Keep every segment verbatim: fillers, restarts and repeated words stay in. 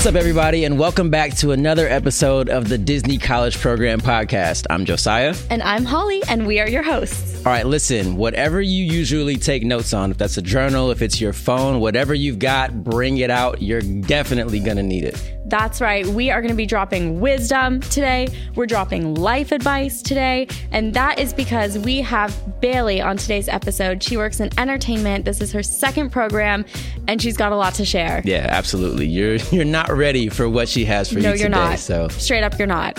What's up, everybody, and welcome back to another episode of the Disney College Program Podcast. I'm Josiah. And I'm Holly, and we are your hosts. All right, listen, whatever you usually take notes on, if that's a journal, if it's your phone, whatever you've got, bring it out. You're definitely going to need it. That's right. We are going to be dropping wisdom today. We're dropping life advice today. And that is because we have Bailey on today's episode. She works in entertainment. This is her second program, and she's got a lot to share. Yeah, absolutely. You're you're not ready for what she has for no, you today. you're not. So straight up, you're not.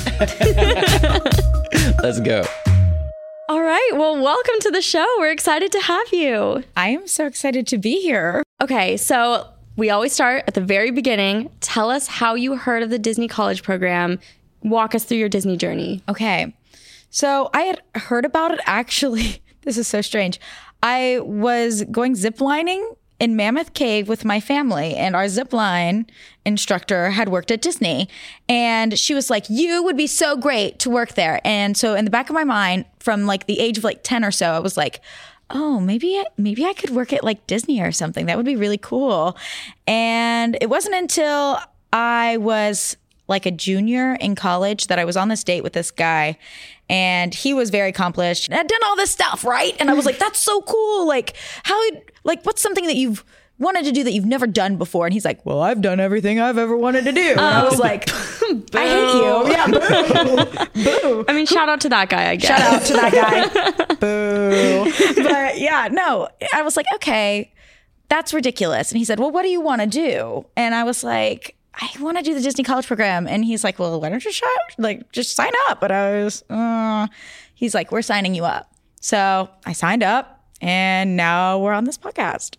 Let's go. All right. Well, welcome to the show. We're excited to have you. I am so excited to be here. Okay, so we always start at the very beginning. Tell us how you heard of the Disney College Program. Walk us through your Disney journey. Okay. So I had heard about it actually. This is so strange. I was going ziplining in Mammoth Cave with my family, and our zipline instructor had worked at Disney. And she was like, you would be so great to work there. And so in the back of my mind, from like the age of like ten or so, I was like, oh, maybe, maybe I could work at like Disney or something. That would be really cool. And it wasn't until I was like a junior in college that I was on this date with this guy, and he was very accomplished and had done all this stuff, right? And I was like, that's so cool. Like, how, like, what's something that you've wanted to do that you've never done before? And he's like, well, I've done everything I've ever wanted to do. And I was like, I hate you. Yeah, boo. Boo. I mean, shout out to that guy, I guess. Shout out to that guy. Boo. But yeah, no, I was like, okay, that's ridiculous. And he said, well, what do you want to do? And I was like, I want to do the Disney College Program. And he's like, well, why don't you shout, like, just sign up? But I was, uh, he's like, we're signing you up. So I signed up, and now we're on this podcast.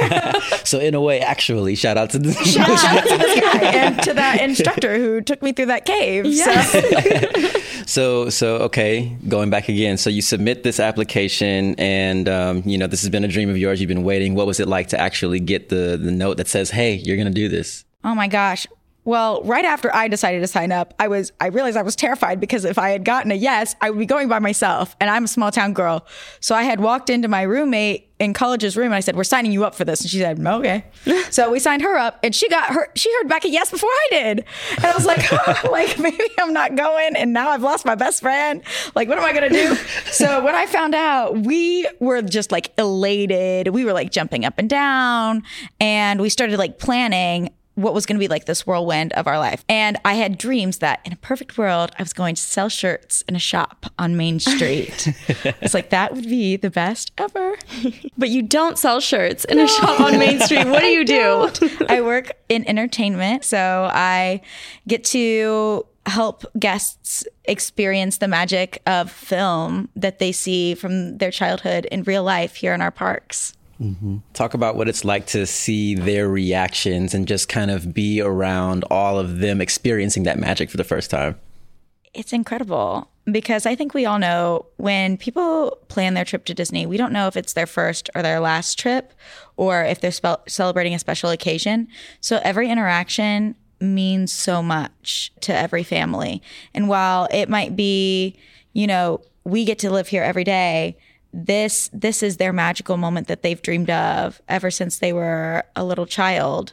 So in a way, actually, shout out to this, shout out to this guy and to that instructor who took me through that cave. Yes. So, so, so okay, going back again. So you submit this application, and um, you know, this has been a dream of yours. You've been waiting. What was it like to actually get the the note that says, hey, you're going to do this? Oh my gosh. Well, right after I decided to sign up, I was I realized I was terrified, because if I had gotten a yes, I would be going by myself, and I'm a small town girl. So I had walked into my roommate in college's room, and I said, we're signing you up for this. And she said, okay. So we signed her up, and she got her, she heard back a yes before I did. And I was like, oh, like, maybe I'm not going, and now I've lost my best friend. Like, what am I going to do? So when I found out, we were just like elated. We were like jumping up and down, and we started like planning what was going to be like this whirlwind of our life. And I had dreams that in a perfect world, I was going to sell shirts in a shop on Main Street. It's like, that would be the best ever. But you don't sell shirts in no. a shop on Main Street. What do you do? I work in entertainment. So I get to help guests experience the magic of film that they see from their childhood in real life here in our parks. Mm-hmm. Talk about what it's like to see their reactions and just kind of be around all of them experiencing that magic for the first time. It's incredible, because I think we all know when people plan their trip to Disney, we don't know if it's their first or their last trip, or if they're spe- celebrating a special occasion. So every interaction means so much to every family. And while it might be, you know, we get to live here every day, This this is their magical moment that they've dreamed of ever since they were a little child.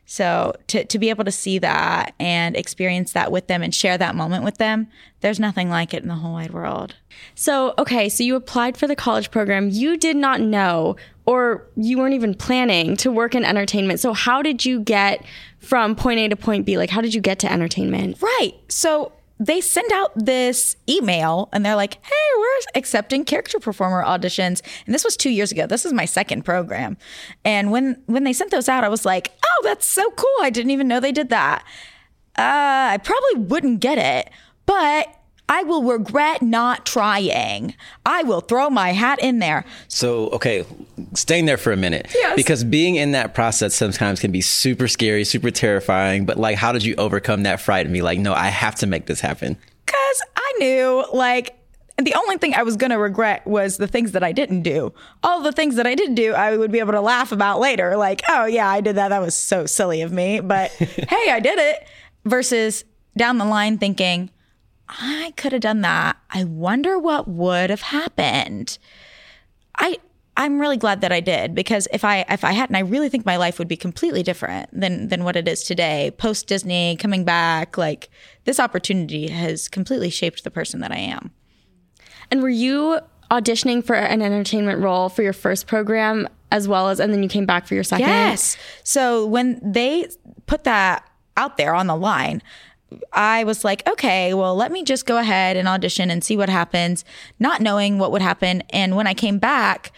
So to, to be able to see that and experience that with them and share that moment with them, there's nothing like it in the whole wide world. So, okay, so you applied for the college program. You did not know, or you weren't even planning to work in entertainment. So how did you get from point A to point B? Like, how did you get to entertainment? Right. So they send out this email, and they're like, hey, we're accepting character performer auditions. And this was two years ago. This is my second program. And when, when they sent those out, I was like, oh, that's so cool. I didn't even know they did that. Uh, I probably wouldn't get it, but I will regret not trying. I will throw my hat in there. So, okay, staying there for a minute. Yes. Because being in that process sometimes can be super scary, super terrifying. But like, how did you overcome that fright and be like, no, I have to make this happen? Because I knew, like, the only thing I was going to regret was the things that I didn't do. All the things that I did do, I would be able to laugh about later. Like, oh, yeah, I did that. That was so silly of me. But hey, I did it. Versus down the line thinking, I could have done that. I wonder what would have happened. I I'm really glad that I did, because if I if I hadn't, I really think my life would be completely different than than what it is today. Post Disney, coming back, like this opportunity has completely shaped the person that I am. And were you auditioning for an entertainment role for your first program as well as, and then you came back for your second? Yes. So when they put that out there on the line, I was like, okay, well, let me just go ahead and audition and see what happens, not knowing what would happen. And when I came back,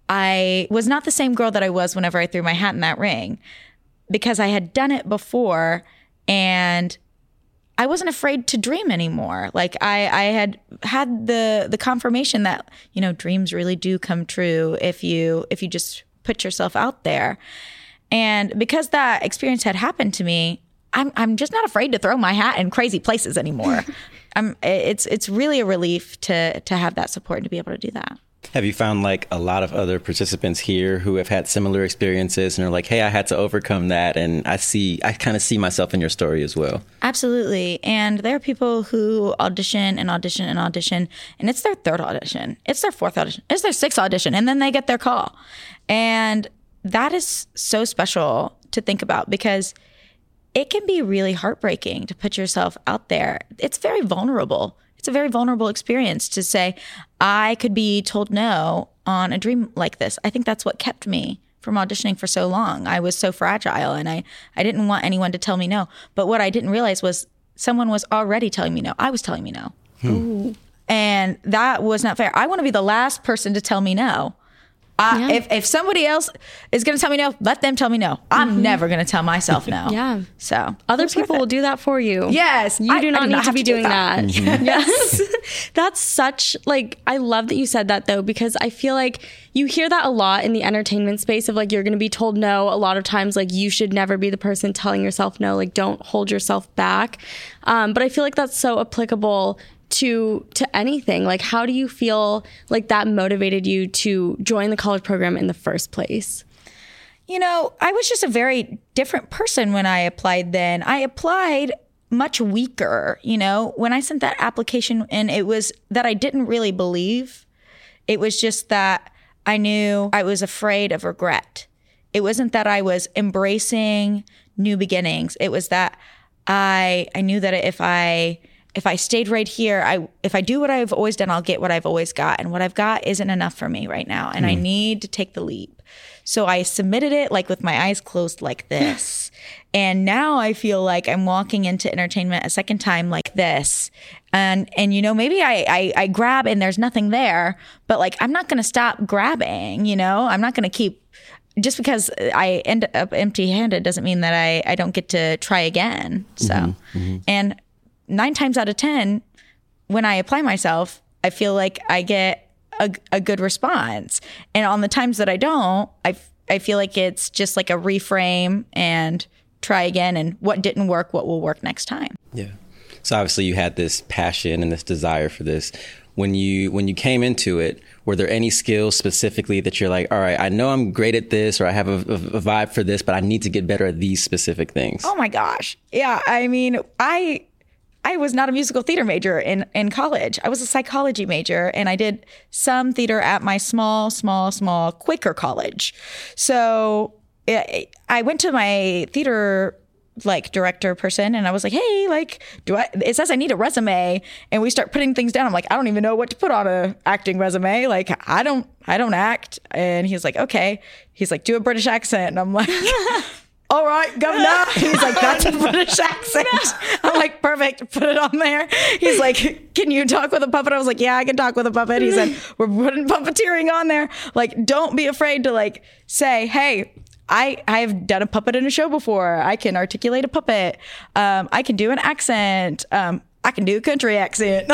I was not the same girl that I was whenever I threw my hat in that ring, because I had done it before and I wasn't afraid to dream anymore. Like I, I had had the the confirmation that, you know, dreams really do come true if you if you just put yourself out there. And because that experience had happened to me, I'm I'm just not afraid to throw my hat in crazy places anymore. I'm it's it's really a relief to to have that support and to be able to do that. Have you found like a lot of other participants here who have had similar experiences and are like, hey, I had to overcome that, and I see, I kind of see myself in your story as well? Absolutely. And there are people who audition and audition and audition, and it's their third audition, it's their fourth audition, it's their sixth audition, and then they get their call. And that is so special to think about, because it can be really heartbreaking to put yourself out there. It's very vulnerable. It's a very vulnerable experience to say, I could be told no on a dream like this. I think that's what kept me from auditioning for so long. I was so fragile, and I, I didn't want anyone to tell me no. But what I didn't realize was someone was already telling me no. I was telling me no. Hmm. And that was not fair. I want to be the last person to tell me no. I, yeah. If if somebody else is going to tell me no, let them tell me no. I'm mm-hmm. never going to tell myself no. Yeah. So other people will do that for you. Yes. You I, do not I do need not to be to doing do that. that. Mm-hmm. Yes. That's such, like, I love that you said that though, because I feel like you hear that a lot in the entertainment space of like, you're going to be told no a lot of times. Like, you should never be the person telling yourself no. Like, don't hold yourself back. Um, but I feel like that's so applicable to to anything. Like, how do you feel like that motivated you to join the college program in the first place? You know, I was just a very different person when I applied then. I applied much weaker, you know, when I sent that application, and it was that I didn't really believe. It was just that I knew I was afraid of regret. It wasn't that I was embracing new beginnings. It was that I I knew that if I If I stayed right here, I if I do what I've always done, I'll get what I've always got. And what I've got isn't enough for me right now. And mm. I need to take the leap. So I submitted it like with my eyes closed like this. And now I feel like I'm walking into entertainment a second time like this. And, and you know, maybe I, I, I grab and there's nothing there, but like, I'm not going to stop grabbing, you know, I'm not going to keep, just because I end up empty handed doesn't mean that I, I don't get to try again. So, mm-hmm, mm-hmm. and nine times out of ten, when I apply myself, I feel like I get a, a good response. And on the times that I don't, I, I feel like it's just like a reframe and try again. And what didn't work, what will work next time. Yeah. So obviously you had this passion and this desire for this. When you when you came into it, were there any skills specifically that you're like, all right, I know I'm great at this, or I have a, a, a vibe for this, but I need to get better at these specific things? Oh my gosh. Yeah. I mean, I... I was not a musical theater major in, in college. I was a psychology major, and I did some theater at my small, small, small Quaker college. So I went to my theater like director person, and I was like, hey, like, do I, it says I need a resume, and we start putting things down. I'm like, I don't even know what to put on a acting resume. Like, I don't, I don't act. And he's like, okay. He's like, do a British accent. And I'm like, all right, governor. He's like, that's a British accent. I'm like, perfect. Put it on there. He's like, can you talk with a puppet? I was like, yeah, I can talk with a puppet. He said, we're putting puppeteering on there. Like, don't be afraid to like say, hey, I, I've done a puppet in a show before. I can articulate a puppet. Um, I can do an accent. Um, I can do a country accent.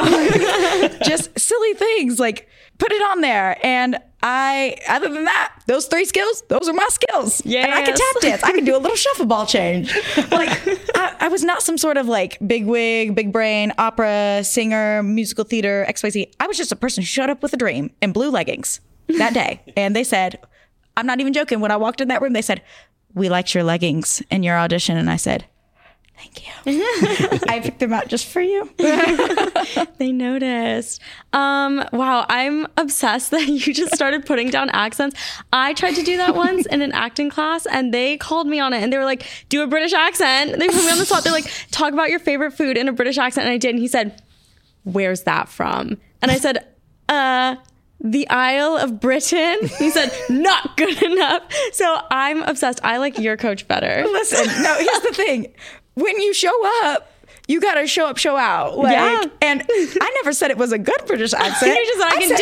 Just silly things, like put it on there. And I, other than that, those three skills, those are my skills. Yes. And I can tap dance. I can do a little shuffle ball change. Like, I, I was not some sort of like big wig, big brain, opera, singer, musical theater, X Y Z. I was just a person who showed up with a dream in blue leggings that day. And they said, I'm not even joking. When I walked in that room, they said, we liked your leggings in your audition. And I said, Thank you. I picked them out just for you. They noticed. Um, wow, I'm obsessed that you just started putting down accents. I tried to do that once in an acting class and they called me on it and they were like, do a British accent. They put me on the spot. They're like, talk about your favorite food in a British accent. And I did. And he said, where's that from? And I said, uh... the Isle of Britain. He said, not good enough. So I'm obsessed. I like your coach better. Listen, no, here's the thing. When you show up, you got to show up, show out. Like, yeah. And I never said it was a good British accent. You just said, I, I can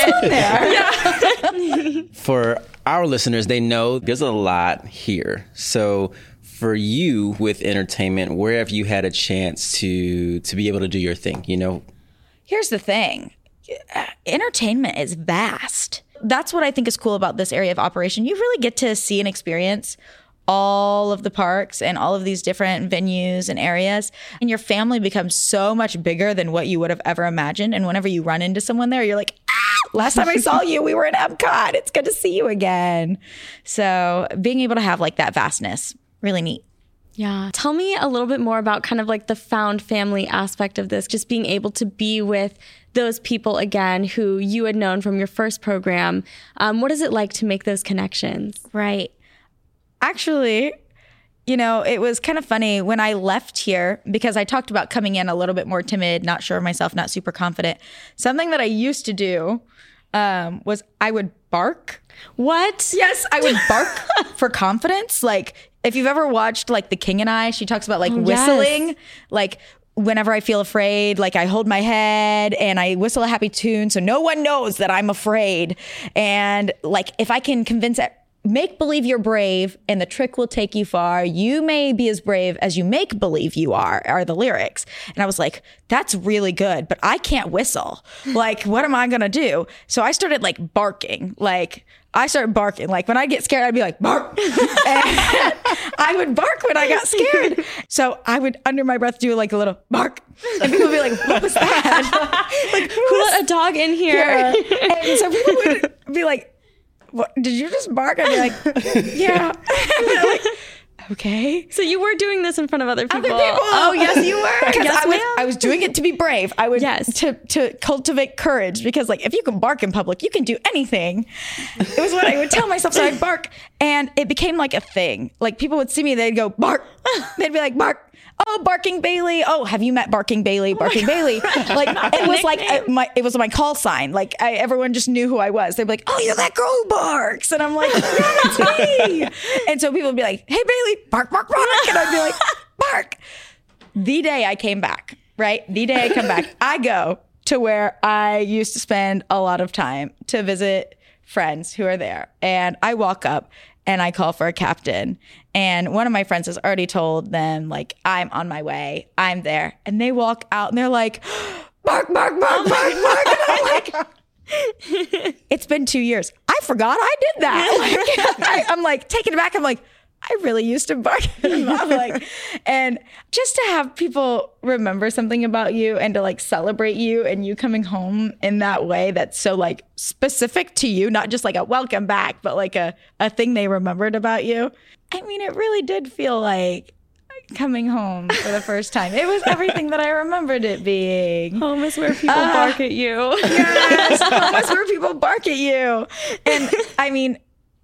do it. Yeah. For our listeners, they know there's a lot here. So for you with entertainment, where have you had a chance to to be able to do your thing, you know? Here's the thing. Entertainment is vast. That's what I think is cool about this area of operation. You really get to see and experience all of the parks and all of these different venues and areas. And your family becomes so much bigger than what you would have ever imagined. And whenever you run into someone there, you're like, ah, last time I saw you, we were in Epcot. It's good to see you again. So being able to have like that vastness, really neat. Yeah. Tell me a little bit more about kind of like the found family aspect of this, just being able to be with those people again who you had known from your first program. Um, what is it like to make those connections? Right. Actually, you know, it was kind of funny when I left here because I talked about coming in a little bit more timid, not sure of myself, not super confident. Something that I used to do um, was I would bark. What? Yes, I would bark for confidence. Like if you've ever watched like The King and I, she talks about like oh, whistling, yes. like whenever I feel afraid, like I hold my head and I whistle a happy tune so no one knows that I'm afraid. And like if I can convince it, make believe you're brave and the trick will take you far. You may be as brave as you make believe you are, are the lyrics. And I was like, that's really good, but I can't whistle. Like, what am I going to do? So I started like barking. Like I started barking. Like when I get scared, I'd be like, bark. And I would bark when I got scared. So I would under my breath do like a little bark. And people would be like, what was that? Like, who let a dog in here? Yeah. And so people would be like, what, did you just bark? I'd be like, yeah. Like, okay. So you were doing this in front of other people. Other people. Oh, yes, you were. Because yes, I was, I was doing it to be brave. I would yes. to to cultivate courage because like if you can bark in public, you can do anything. It was what I would tell myself. So I'd bark, and it became like a thing. Like people would see me, they'd go bark. They'd be like bark. Oh, Barking Bailey. Oh, have you met Barking Bailey? Barking oh Bailey. Like it was like a, my it was my call sign. Like I, everyone just knew who I was. They'd be like, "Oh, you're that girl who barks," and I'm like, "Yeah, that's me." And so people would be like, "Hey, Bailey, bark, bark, bark," and I'd be like, "Bark." The day I came back, right? The day I come back, I go to where I used to spend a lot of time to visit friends who are there, and I walk up. And I call for a captain. And one of my friends has already told them, like, I'm on my way. I'm there. And they walk out and they're like, bark, bark, bark, bark, bark. And I'm like, it's been two years. I forgot I did that. Like, I, I'm like taking it back. I'm like, I really used to bark. I'm like, and just to have people remember something about you and to like celebrate you and you coming home in that way that's so like specific to you, not just like a welcome back, but like a, a thing they remembered about you. I mean, it really did feel like coming home for the first time. It was everything that I remembered it being. Home is where people uh, bark at you. Yes, home is where people bark at you. And I mean,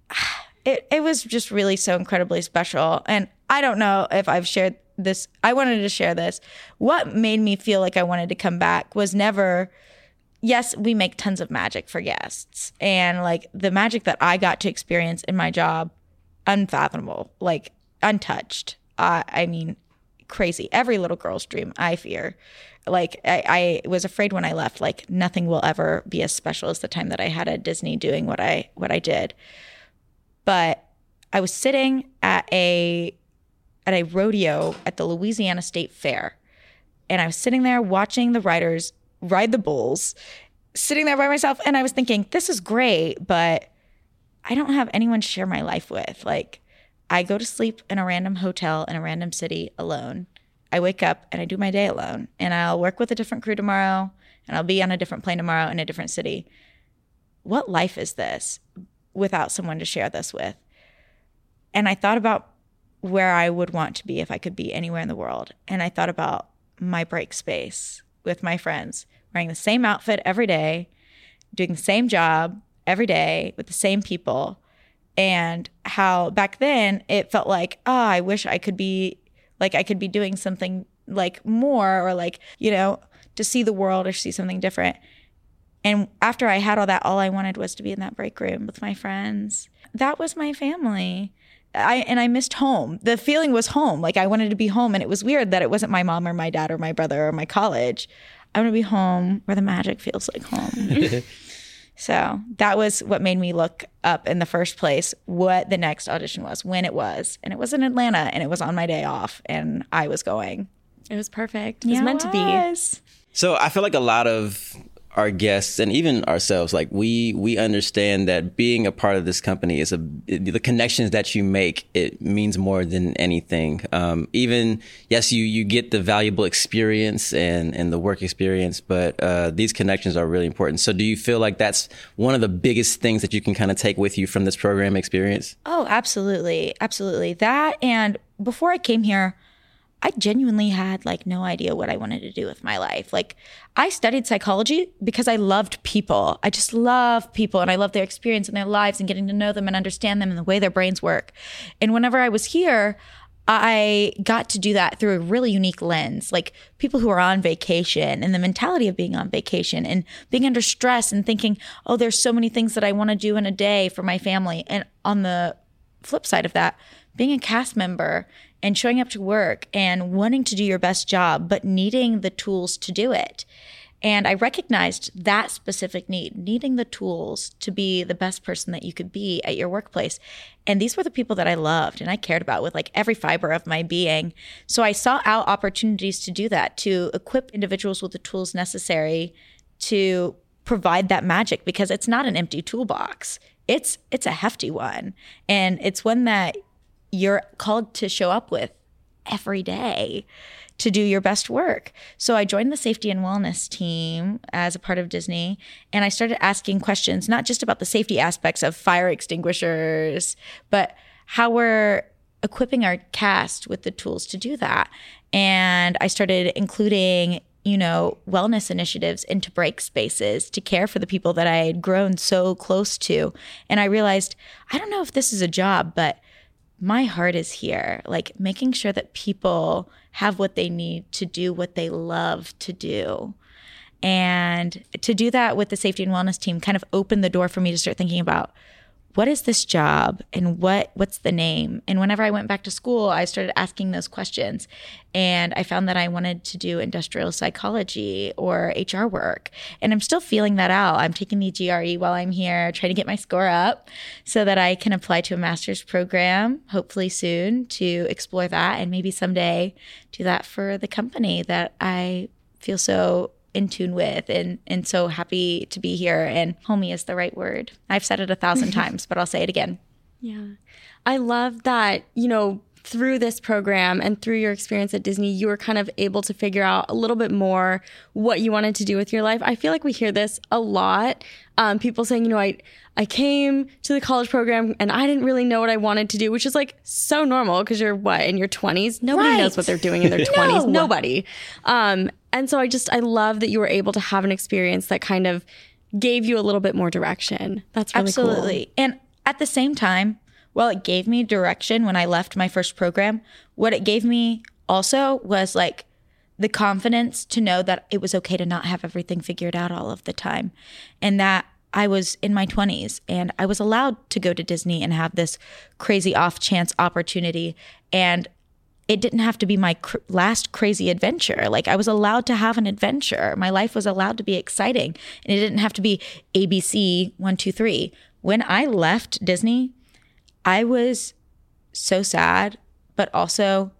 It it was just really so incredibly special. And I don't know if I've shared this. I wanted to share this. What made me feel like I wanted to come back was never, yes, we make tons of magic for guests. And like the magic that I got to experience in my job, unfathomable, like untouched. Uh, I mean, crazy. Every little girl's dream, I fear. Like I, I was afraid when I left, like nothing will ever be as special as the time that I had at Disney doing what I what I did. But I was sitting at a at a rodeo at the Louisiana State Fair. And I was sitting there watching the riders ride the bulls, sitting there by myself. And I was thinking, this is great, but I don't have anyone to share my life with. Like, I go to sleep in a random hotel in a random city alone. I wake up and I do my day alone. And I'll work with a different crew tomorrow. And I'll be on a different plane tomorrow in a different city. What life is this without someone to share this with? And I thought about where I would want to be if I could be anywhere in the world. And I thought about my break space with my friends, wearing the same outfit every day, doing the same job every day with the same people. And how back then it felt like, oh, I wish I could be like, I could be doing something like more, or like, you know, to see the world or see something different. And after I had all that, all I wanted was to be in that break room with my friends. That was my family. I and I missed home. The feeling was home. Like I wanted to be home. And it was weird that it wasn't my mom or my dad or my brother or my college. I want to be home where the magic feels like home. So that was what made me look up in the first place what the next audition was, when it was. And it was in Atlanta, and it was on my day off, and I was going. It was perfect. It was Yeah, meant it to was. be. So I feel like a lot of our guests and even ourselves, like we we understand that being a part of this company is a the connections that you make, it means more than anything. Um, even yes, you you get the valuable experience and and the work experience, but uh, these connections are really important. So do you feel like that's one of the biggest things that you can kind of take with you from this program experience? Oh, absolutely. Absolutely. That, and before I came here, I genuinely had like no idea what I wanted to do with my life. Like I studied psychology because I loved people. I just love people, and I love their experience and their lives and getting to know them and understand them and the way their brains work. And whenever I was here, I got to do that through a really unique lens, like people who are on vacation and the mentality of being on vacation and being under stress and thinking, oh, there's so many things that I want to do in a day for my family. And on the flip side of that, being a cast member and showing up to work and wanting to do your best job, but needing the tools to do it. And I recognized that specific need, needing the tools to be the best person that you could be at your workplace. And these were the people that I loved and I cared about with like every fiber of my being. So I sought out opportunities to do that, to equip individuals with the tools necessary to provide that magic, because it's not an empty toolbox. It's it's a hefty one. And it's one that you're called to show up with every day to do your best work. So I joined the safety and wellness team as a part of Disney, and I started asking questions, not just about the safety aspects of fire extinguishers, but how we're equipping our cast with the tools to do that. And I started including, you know, wellness initiatives into break spaces to care for the people that I had grown so close to. And I realized, I don't know if this is a job, but my heart is here, like making sure that people have what they need to do what they love to do. And to do that with the safety and wellness team kind of opened the door for me to start thinking about, what is this job and what what's the name? And whenever I went back to school, I started asking those questions. And I found that I wanted to do industrial psychology or H R work. And I'm still feeling that out. I'm taking the G R E while I'm here, trying to get my score up so that I can apply to a master's program, hopefully soon, to explore that and maybe someday do that for the company that I feel so in tune with and and so happy to be here. And homey is the right word. I've said it a thousand times, but I'll say it again. Yeah. I love that, you know, through this program and through your experience at Disney, you were kind of able to figure out a little bit more what you wanted to do with your life. I feel like we hear this a lot. Um, people saying, you know, I I came to the college program and I didn't really know what I wanted to do, which is like so normal because you're what, in your twenties? Nobody Right. knows what they're doing in their twenties. No. Nobody. Um, and so I just, I love that you were able to have an experience that kind of gave you a little bit more direction. That's really Absolutely. cool. And at the same time, while it gave me direction when I left my first program, what it gave me also was like the confidence to know that it was okay to not have everything figured out all of the time. And that I was in my twenties and I was allowed to go to Disney and have this crazy off chance opportunity. And it didn't have to be my cr- last crazy adventure. Like I was allowed to have an adventure. My life was allowed to be exciting, and it didn't have to be A B C one, two, three. When I left Disney, I was so sad, but also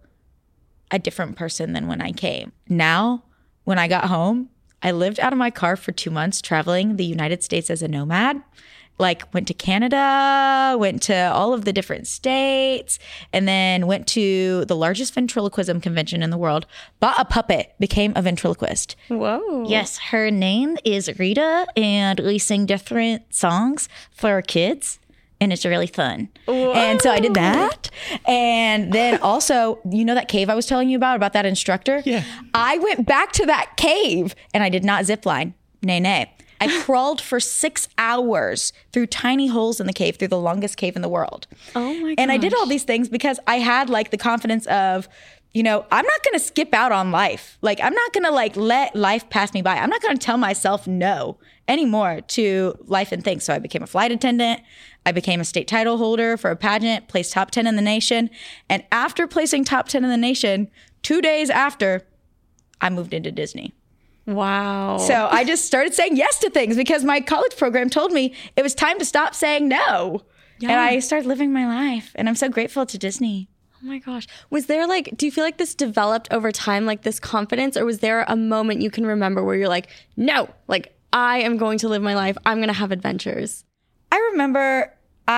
a different person than when I came. Now, when I got home, I lived out of my car for two months traveling the United States as a nomad. Like went to Canada, went to all of the different states, and then went to the largest ventriloquism convention in the world, bought a puppet, became a ventriloquist. Whoa. Yes, her name is Rita, and we sing different songs for our kids. and it's really fun. Whoa. And so I did that. And then also, you know that cave I was telling you about, about that instructor? Yeah. I went back to that cave and I did not zip line. Nay, nay. I crawled for six hours through tiny holes in the cave, through the longest cave in the world. Oh my gosh. And I did all these things because I had like the confidence of, you know, I'm not going to skip out on life. Like, I'm not going to like let life pass me by. I'm not going to tell myself no anymore to life and things. So I became a flight attendant. I became a state title holder for a pageant, placed top ten in the nation. And after placing top ten in the nation, two days after, I moved into Disney. Wow. So I just started saying yes to things because my college program told me it was time to stop saying no. Yeah. And I started living my life. And I'm so grateful to Disney. Oh my gosh. Was there like, do you feel like this developed over time, like this confidence? Or was there a moment you can remember where you're like, no, like I am going to live my life. I'm going to have adventures. I remember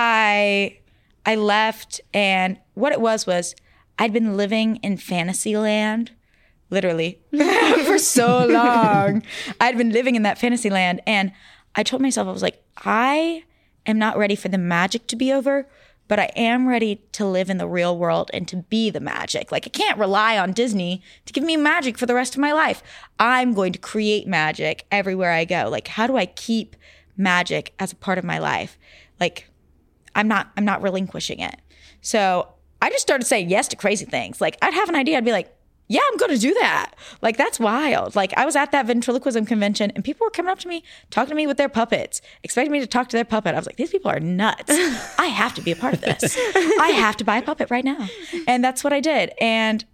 I I left, and what it was was I'd been living in Fantasyland. Literally, for so long. I'd been living in that fantasy land. And I told myself, I was like, I am not ready for the magic to be over, but I am ready to live in the real world and to be the magic. Like, I can't rely on Disney to give me magic for the rest of my life. I'm going to create magic everywhere I go. Like, how do I keep magic as a part of my life? Like, I'm not, I'm not relinquishing it. So I just started saying yes to crazy things. Like, I'd have an idea. I'd be like, yeah, I'm going to do that. Like, that's wild. Like, I was at that ventriloquism convention and people were coming up to me, talking to me with their puppets, expecting me to talk to their puppet. I was like, these people are nuts. I have to be a part of this. I have to buy a puppet right now. And that's what I did. And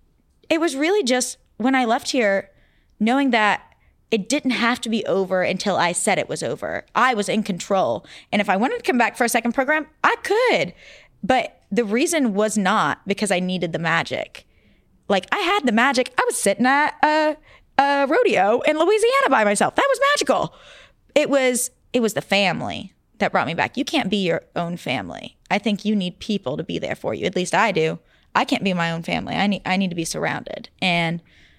it was really just when I left here, knowing that it didn't have to be over until I said it was over. I was in control. And if I wanted to come back for a second program, I could. But the reason was not because I needed the magic. Like, I had the magic. I was sitting at a, a rodeo in Louisiana by myself. That was magical. It was it was the family that brought me back. You can't be your own family. I think you need people to be there for you. At least I do. I can't be my own family. I need I need to be surrounded. And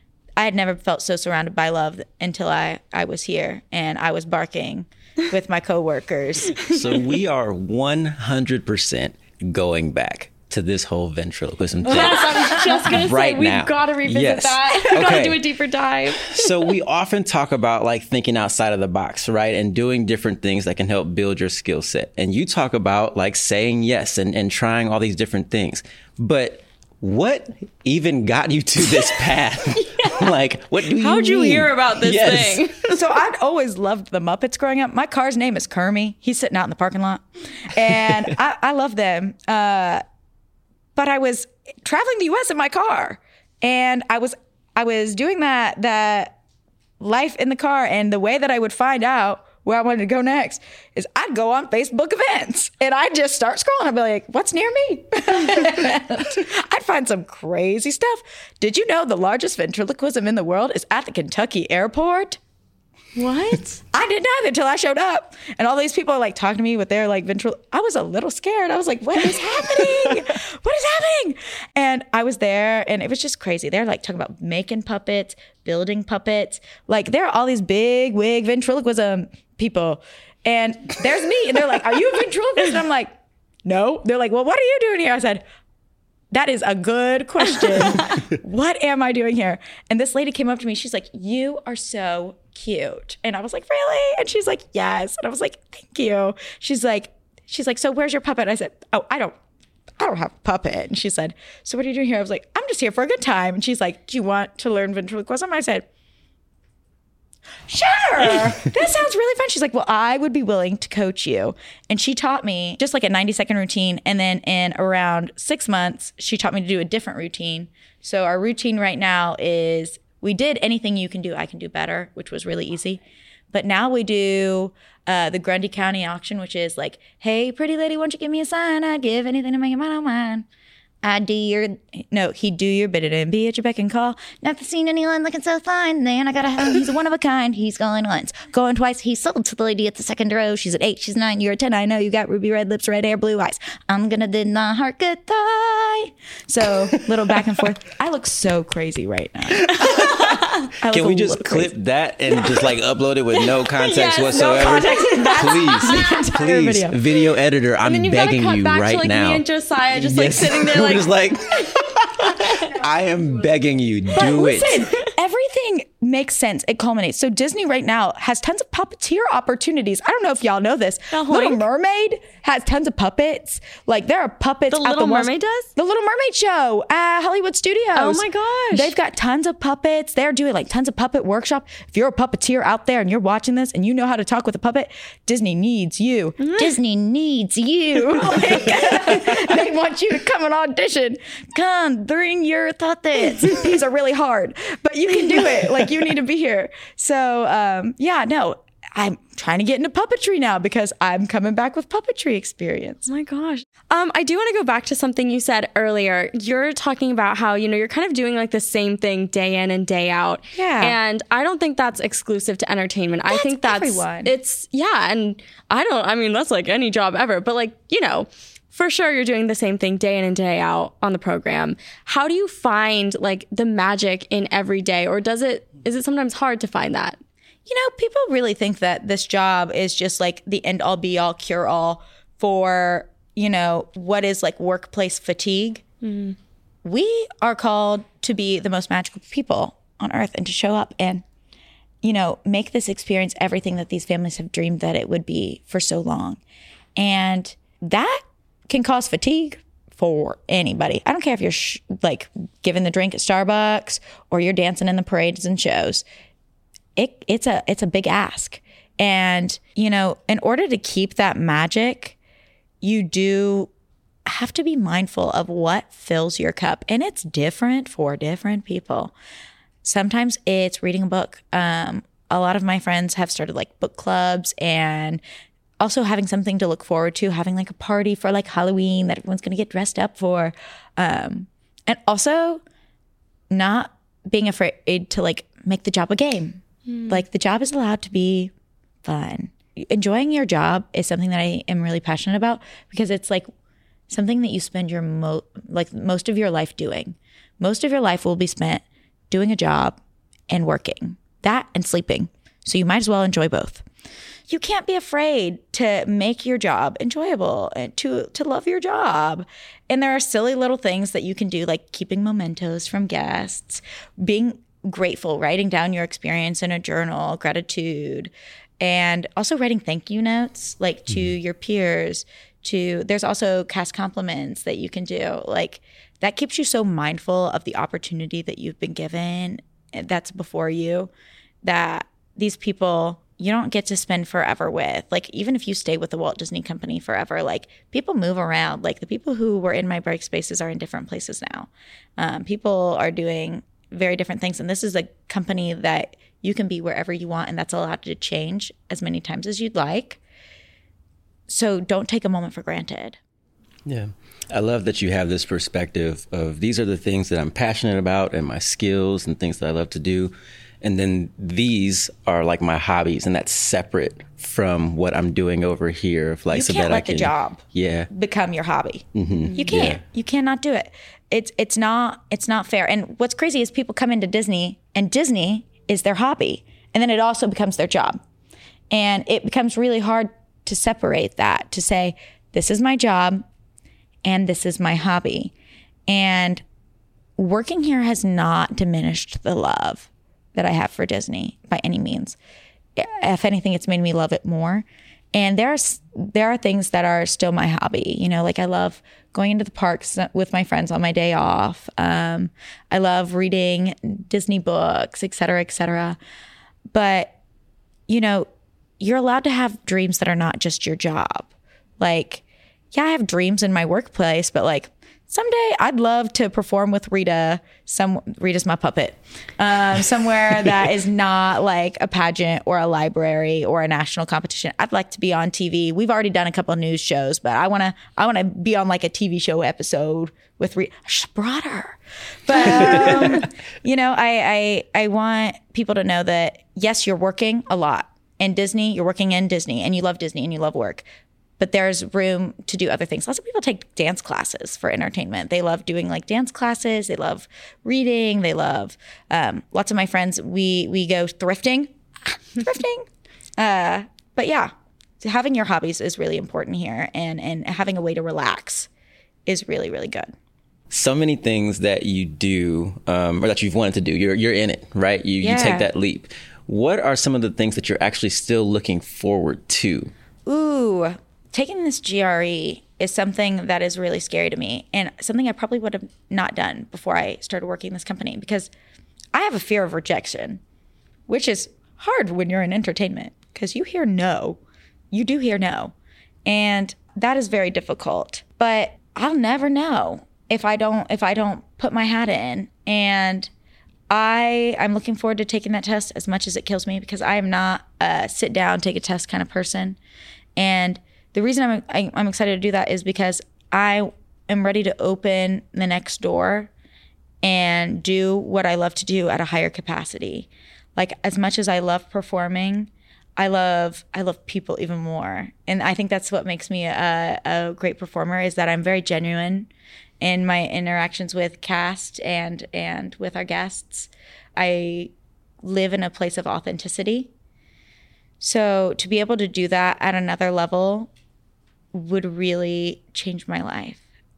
I had never felt so surrounded by love until I, I was here and I was barking with my coworkers. So we are one hundred percent going back to this whole ventriloquism thing. Yes, I was just going to right say, we've now. got to revisit Yes. that. We've got Okay. to do a deeper dive. So we often talk about like thinking outside of the box, right? And doing different things that can help build your skill set. And you talk about like saying yes and, and trying all these different things. But what even got you to this path? Yeah. Like, what do you How'd you mean? hear about this Yes. thing? So I'd always loved the Muppets growing up. My car's name is Kermie. He's sitting out in the parking lot. And I, I love them. Uh, but I was traveling the U S in my car. And I was I was doing that that life in the car. And the way that I would find out where I wanted to go next is I'd go on Facebook events. And I'd just start scrolling. I'd be like, what's near me? I'd find some crazy stuff. Did you know the largest ventriloquism in the world is at the Kentucky airport? What? I didn't either until I showed up. And all these people are like talking to me with their like ventral. I was a little scared. I was like, what is happening? What is happening? And I was there and it was just crazy. They're like talking about making puppets, building puppets. Like there are all these big wig ventriloquism people. And there's me. And they're like, are you a ventriloquist? And I'm like, no. They're like, well, what are you doing here? I said, that is a good question. What am I doing here? And this lady came up to me. She's like, you are so cute. And I was like, really? And she's like, yes. And I was like, thank you. She's like, she's like, so where's your puppet? I said, oh, I don't, I don't have a puppet. And she said, so what are you doing here? I was like, I'm just here for a good time. And she's like, do you want to learn ventriloquism? I said, sure. That sounds really fun. She's like, well, I would be willing to coach you. And she taught me just like a ninety second routine. And then in around six months, she taught me to do a different routine. So our routine right now is we did anything you can do, I can do better, which was really easy. But now we do uh, the Grundy County auction, which is like, hey, pretty lady, won't you give me a sign? I'd give anything to make it mine on mine. I'd do your, no, he'd do your bid and be at your beck and call. Never seen anyone looking so fine. Then I got a home. He's a one of a kind. He's going once, going twice. He sold to the lady at the second row. She's at eight, she's nine, you're a ten. I know you got ruby red lips, red hair, blue eyes. I'm gonna did my heart goodbye. So little back and forth. I look so crazy right now. Can we just clip crazy. that and just like upload it with no context Yes, no whatsoever? context. Please, please, video. video. editor, I'm And then you've begging got to cut you back right to like now. me and Josiah just Yes. like sitting there We're like, just like, I am begging you, do it. Listen, everything makes sense. It culminates. So Disney right now has tons of puppeteer opportunities. I don't know if y'all know this. Ahoy. Little Mermaid has tons of puppets. Like there are puppets. The at Little the walls- Mermaid does? The Little Mermaid show at Hollywood Studios. Oh my gosh. They've got tons of puppets. They're doing like tons of puppet workshop. If you're a puppeteer out there and you're watching this and you know how to talk with a puppet, Disney needs you. Disney needs you. Like, they want you to come and audition. Come, bring your puppets. These are really hard, but you can do it. Like you need to be here. So um, yeah, no, I'm trying to get into puppetry now because I'm coming back with puppetry experience. oh my gosh. Um, I do want to go back to something you said earlier. You're talking about how, you know, you're kind of doing like the same thing day in and day out. Yeah. And I don't think that's exclusive to entertainment. I That's think that's, everyone. it's, yeah. And I don't, I mean, that's like any job ever, but like, you know, for sure you're doing the same thing day in and day out on the program. How do you find like the magic in every day, or does it, is it sometimes hard to find that? You know, people really think that this job is just like the end all be all cure all for, you know, what is like workplace fatigue. Mm-hmm. We are called to be the most magical people on earth and to show up and, you know, make this experience everything that these families have dreamed that it would be for so long. And that can cause fatigue for anybody. I don't care if you're sh- like giving the drink at Starbucks or you're dancing in the parades and shows. It, it's a it's a big ask. And, you know, in order to keep that magic, you do have to be mindful of what fills your cup. And it's different for different people. Sometimes it's reading a book. Um, a lot of my friends have started like book clubs and also having something to look forward to, having like a party for like Halloween that everyone's going to get dressed up for. Um, and also not being afraid to like make the job a game. Mm. Like the job is allowed to be fun. Enjoying your job is something that I am really passionate about because it's like something that you spend your mo- like most of your life doing. Most of your life will be spent doing a job and working. That and sleeping. So you might as well enjoy both. You can't be afraid to make your job enjoyable and to to love your job. And there are silly little things that you can do, like keeping mementos from guests, being grateful, writing down your experience in a journal, gratitude, and also writing thank you notes, like to mm. your peers. To there's also cast compliments that you can do. Like that keeps you so mindful of the opportunity that you've been given that's before you, that these people you don't get to spend forever with. Like even if you stay with the Walt Disney Company forever, like people move around. Like the people who were in my break spaces are in different places now. Um, people are doing very different things. And this is a company that you can be wherever you want, and that's allowed to change as many times as you'd like. So don't take a moment for granted. Yeah. I love that you have this perspective of these are the things that I'm passionate about and my skills and things that I love to do. And then these are like my hobbies, and that's separate from what I'm doing over here. Like, you so can't that let I can, the job yeah. become your hobby. Mm-hmm. You can't. Yeah. You cannot do it. It's it's not it's not fair. And what's crazy is people come into Disney, and Disney is their hobby, and then it also becomes their job, and it becomes really hard to separate that, to say this is my job, and this is my hobby. And working here has not diminished the love that I have for Disney by any means. If anything, it's made me love it more. And there's there are things that are still my hobby. You know, like I love going into the parks with my friends on my day off. Um, I love reading Disney books, et cetera, et cetera. But, you know, you're allowed to have dreams that are not just your job. Like, yeah, I have dreams in my workplace, but like someday I'd love to perform with Rita. Some Rita's my puppet. Um, somewhere that is not like a pageant or a library or a national competition. I'd like to be on T V. We've already done a couple of news shows, but I want to. I want to be on like a T V show episode with Rita. I just brought her, but um, you know, I, I I want people to know that yes, you're working a lot in Disney. You're working in Disney, and you love Disney, and you love work. but there's room to do other things. Lots of people take dance classes for entertainment. They love doing like dance classes. They love reading. They love, um, lots of my friends, we, we go thrifting, thrifting. Uh, but yeah, having your hobbies is really important here, and, and having a way to relax is really, really good. So many things that you do, um, or that you've wanted to do, you're you're in it, right? You Yeah. you take that leap. What are some of the things that you're actually still looking forward to? Ooh, taking this G R E is something that is really scary to me, and something I probably would have not done before I started working in this company, because I have a fear of rejection, which is hard when you're in entertainment, because you hear no. You do hear no. And that is very difficult. But I'll never know if I don't if I don't put my hat in. And I I'm looking forward to taking that test as much as it kills me, because I am not a sit down, take a test kind of person. And the reason I'm I, I'm excited to do that is because I am ready to open the next door and do what I love to do at a higher capacity. Like, as much as I love performing, I love I love people even more. And I think that's what makes me a, a great performer, is that I'm very genuine in my interactions with cast and and with our guests. I live in a place of authenticity. So to be able to do that at another level would really change my life,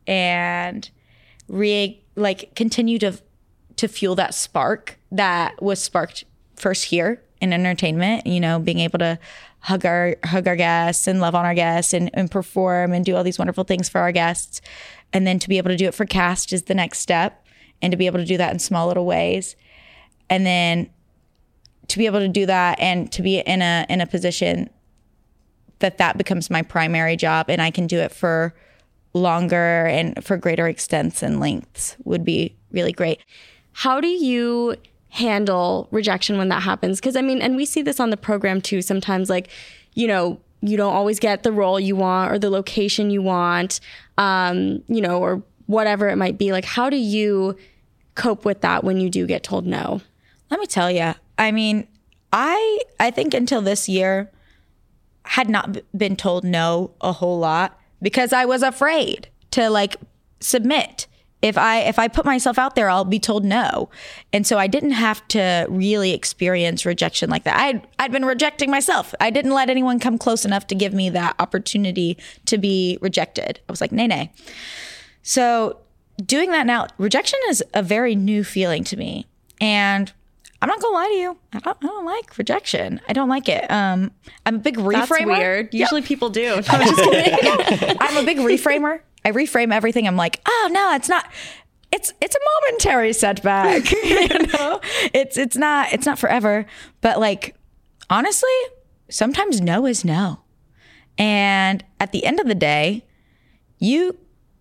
and re like continue to to fuel that spark that was sparked first here in entertainment, you know, being able to hug our hug our guests and love on our guests and, and perform and do all these wonderful things for our guests. And then to be able to do it for cast is the next step, and to be able to do that in small little ways. And then to be able to do that and to be in a in a position that that becomes my primary job, and I can do it for longer and for greater extents and lengths would be really great. How do you handle rejection when that happens? Because I mean, and we see this on the program too, sometimes, like, you know, you don't always get the role you want or the location you want, um, you know, or whatever it might be. Like, how do you cope with that when you do get told no? Let me tell you, I mean, I I think until this year had not b- been told no a whole lot, because I was afraid to like submit. If I if I put myself out there, I'll be told no. And so I didn't have to really experience rejection like that. I'd, I'd been rejecting myself. I didn't let anyone come close enough to give me that opportunity to be rejected. I was like, nay, nay. So doing that now, rejection is a very new feeling to me. And I'm not gonna lie to you, I don't, I don't like rejection. I don't like it. Um, I'm a big reframer. That's weird. Usually Yep. people do. No, I'm just kidding. I'm a big reframer. I reframe everything. I'm like, oh no, it's not. It's it's a momentary setback. You know, it's it's not it's not forever. But like, honestly, sometimes no is no, and at the end of the day, you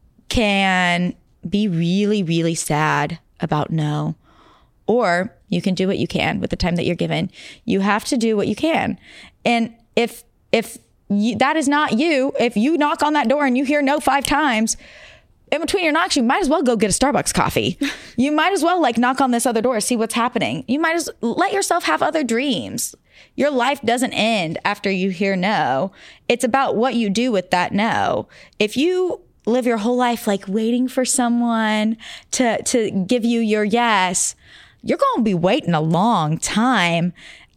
can be really really sad about no, or you can do what you can with the time that you're given. You have to do what you can, and if if You, that is not you. If you knock on that door and you hear no five times, in between your knocks, you might as well go get a Starbucks coffee. You might as well like knock on this other door, see what's happening. You might as let yourself have other dreams. Your life doesn't end after you hear no. It's about what you do with that no. If you live your whole life like waiting for someone to to give you your yes, you're going to be waiting a long time.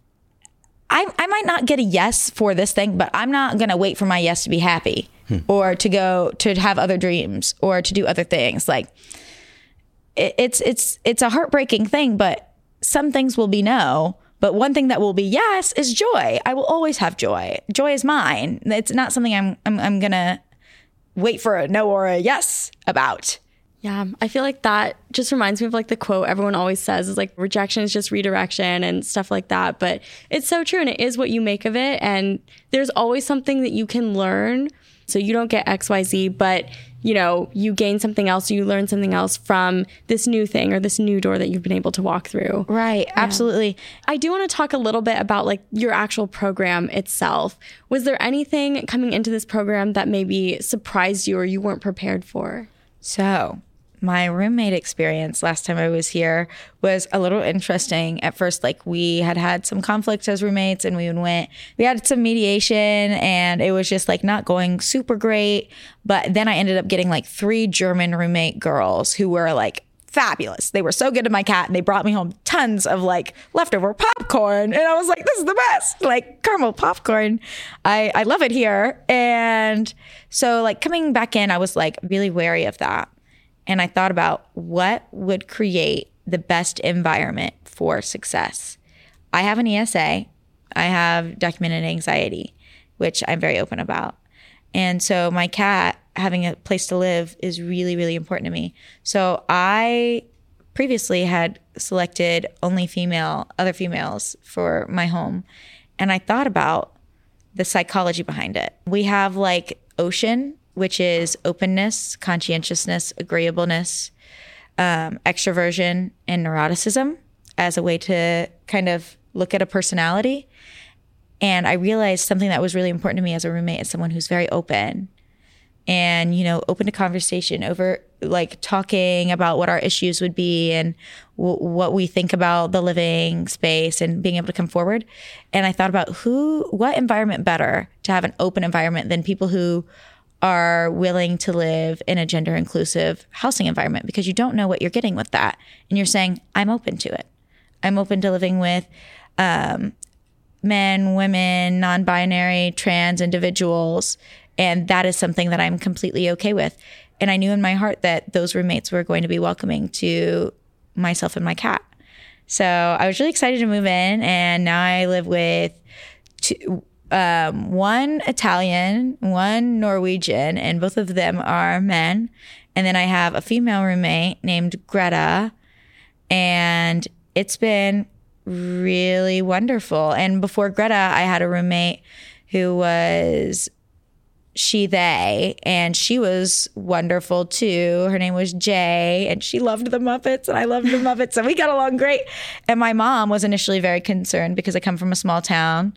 I, I might not get a yes for this thing, but I'm not going to wait for my yes to be happy hmm. or to go to have other dreams or to do other things. Like it, it's it's it's a heartbreaking thing, but some things will be no. But one thing that will be yes is joy. I will always have joy. Joy is mine. It's not something I'm I'm, I'm going to wait for a no or a yes about. Yeah, I feel like that just reminds me of like the quote everyone always says is like rejection is just redirection and stuff like that. But it's so true, and it is what you make of it. And there's always something that you can learn. So you don't get X Y Z, but you know, you gain something else, you learn something else from this new thing or this new door that you've been able to walk through. Right, yeah. Absolutely. I do want to talk a little bit about like your actual program itself. Was there anything coming into this program that maybe surprised you or you weren't prepared for? So my roommate experience last time I was here was a little interesting. At first, like we had had some conflicts as roommates and we went, we had some mediation and it was just like not going super great. But then I ended up getting like three German roommate girls who were like fabulous. They were so good to my cat and they brought me home tons of like leftover popcorn. And I was like, this is the best, like caramel popcorn. I, I love it here. And so like coming back in, I was like really wary of that. And I thought about what would create the best environment for success. I have an E S A. I have documented anxiety, which I'm very open about. And so my cat having a place to live is really, really important to me. So I previously had selected only female, other females for my home. And I thought about the psychology behind it. We have like Ocean, which is openness, conscientiousness, agreeableness, um, extroversion, and neuroticism as a way to kind of look at a personality. And I realized something that was really important to me as a roommate is someone who's very open and, you know, open to conversation, over like talking about what our issues would be and w- what we think about the living space and being able to come forward. And I thought about who, what environment better to have an open environment than people who are willing to live in a gender inclusive housing environment, because you don't know what you're getting with that. And you're saying, I'm open to it. I'm open to living with um, men, women, non-binary, trans individuals. And that is something that I'm completely okay with. And I knew in my heart that those roommates were going to be welcoming to myself and my cat. So I was really excited to move in. And now I live with two, Um, one Italian, one Norwegian, and both of them are men. And then I have a female roommate named Greta, and it's been really wonderful. And before Greta, I had a roommate who was she, they, and she was wonderful too. Her name was Jay, and she loved the Muppets, and I loved the Muppets, and we got along great. And my mom was initially very concerned because I come from a small town,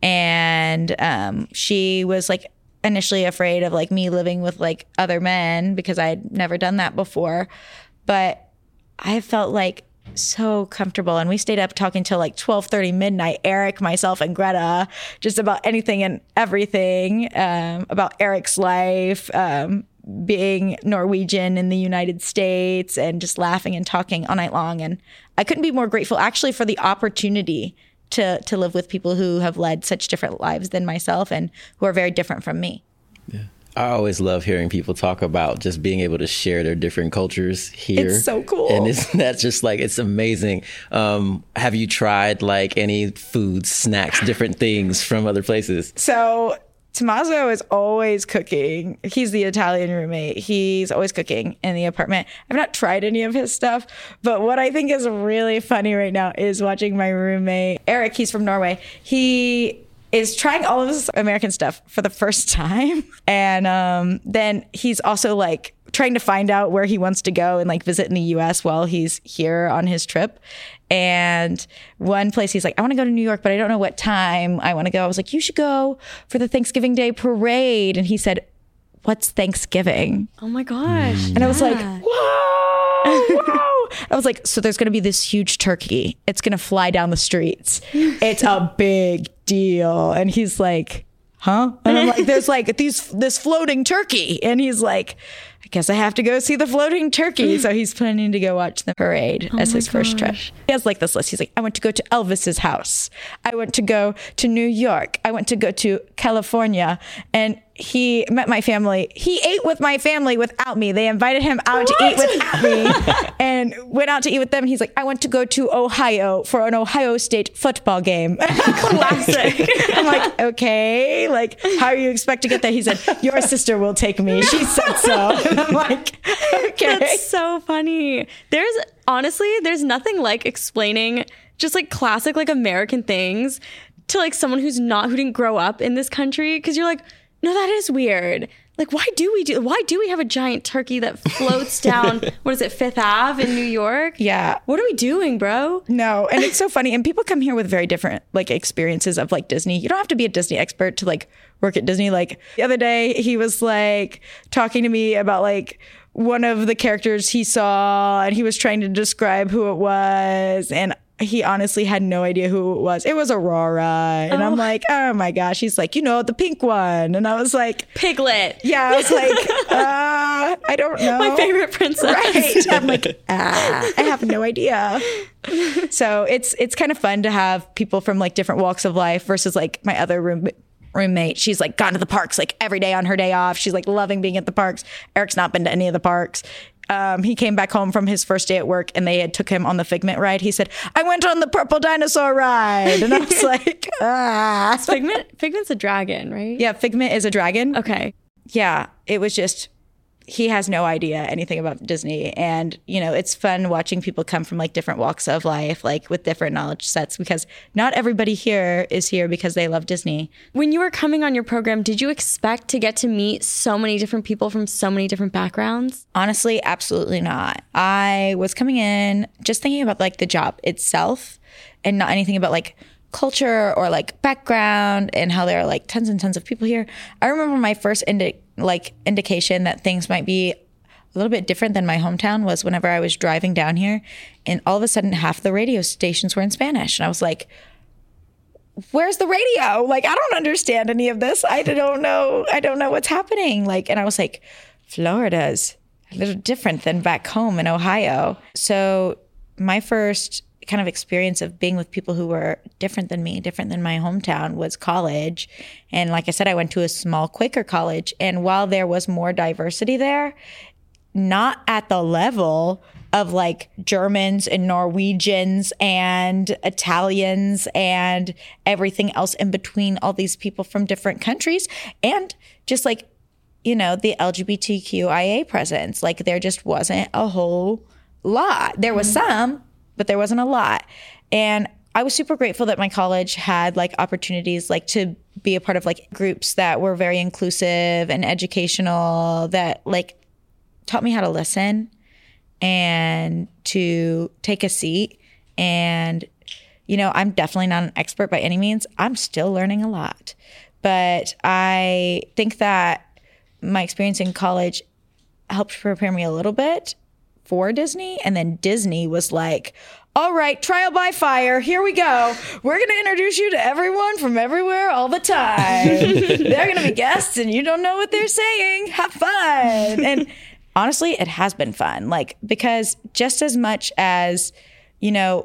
and um, she was like initially afraid of like me living with like other men because I had never done that before. But I felt like so comfortable, and we stayed up talking till like twelve thirty midnight, Eric, myself, and Greta, just about anything and everything, um, about Eric's life, um, being Norwegian in the United States, and just laughing and talking all night long. And I couldn't be more grateful actually for the opportunity to to live with people who have led such different lives than myself and who are very different from me. Yeah. I always love hearing people talk about just being able to share their different cultures here. It's so cool. And it's, that's just like, it's amazing. Um, have you tried like any foods, snacks, different things from other places? So Tommaso is always cooking. He's the Italian roommate. He's always cooking in the apartment. I've not tried any of his stuff, but what I think is really funny right now is watching my roommate, Eric, he's from Norway. He is trying all of this American stuff for the first time. And um, then he's also like trying to find out where he wants to go and like visit in the U S while he's here on his trip. And one place he's like, I want to go to New York, but I don't know what time I want to go. I was like, you should go for the Thanksgiving Day parade. And he said, what's Thanksgiving? Oh my gosh. And yeah. I was like, whoa, whoa. I was like, so there's going to be this huge turkey. It's going to fly down the streets. It's a big deal. And he's like, huh? And I'm like, there's like these, this floating turkey. And he's like, I guess I have to go see the floating turkey. So he's planning to go watch the parade oh as his gosh. first trip. He has like this list. He's like, I went to go to Elvis's house. I went to go to New York. I went to go to California. And he met my family. He ate with my family without me. They invited him out what? to eat without me and went out to eat with them. And he's like, I went to go to Ohio for an Ohio State football game. Classic. I'm like, okay, like, how do you expect to get there? He said, your sister will take me. She said so. And I'm like, okay. That's so funny. There's honestly, there's nothing like explaining just like classic, like American things to like someone who's not, who didn't grow up in this country. Cause you're like, no, that is weird. Like, why do we do, why do we have a giant turkey that floats down, what is it, Fifth Avenue in New York? Yeah. What are we doing, bro? No. And it's so funny. And people come here with very different like experiences of like Disney. You don't have to be a Disney expert to like work at Disney. Like the other day, he was like talking to me about like one of the characters he saw, and he was trying to describe who it was. And he honestly had no idea who it was. It was Aurora. And oh. I'm like, oh my gosh. He's like, you know, the pink one. And I was like, Piglet. Yeah, I was like, uh, I don't know. My favorite princess. Right. I'm like, ah, I have no idea. So it's it's kind of fun to have people from like different walks of life versus like my other room, roommate. She's like gone to the parks like every day on her day off. She's like loving being at the parks. Eric's not been to any of the parks. Um, he came back home from his first day at work and they had took him on the Figment ride. He said, I went on the purple dinosaur ride. And I was like, ah. Figment? Figment's a dragon, right? Yeah, Figment is a dragon. Okay. Yeah, it was just, he has no idea anything about Disney. And, you know, it's fun watching people come from like different walks of life, like with different knowledge sets, because not everybody here is here because they love Disney. When you were coming on your program, did you expect to get to meet so many different people from so many different backgrounds? Honestly, absolutely not. I was coming in just thinking about like the job itself and not anything about like culture or like background and how there are like tons and tons of people here. I remember my first indi- like indication that things might be a little bit different than my hometown was whenever I was driving down here, and all of a sudden half the radio stations were in Spanish, and I was like, where's the radio? Like, I don't understand any of this. I don't know. I don't know what's happening. Like, and I was like, Florida's a little different than back home in Ohio. So my first kind of experience of being with people who were different than me, different than my hometown, was college. And like I said, I went to a small Quaker college. And while there was more diversity there, not at the level of like Germans and Norwegians and Italians and everything else in between, all these people from different countries, and just like, you know, the L G B T Q I A presence. Like there just wasn't a whole lot. There was some, but there wasn't a lot. And I was super grateful that my college had like opportunities like to be a part of like groups that were very inclusive and educational, that like taught me how to listen and to take a seat. And, you know, I'm definitely not an expert by any means. I'm still learning a lot. But I think that my experience in college helped prepare me a little bit for Disney. And then Disney was like, all right, trial by fire, here we go. We're going to introduce you to everyone from everywhere all the time. They're going to be guests and you don't know what they're saying. Have fun. And honestly, it has been fun. Like, because just as much as, you know,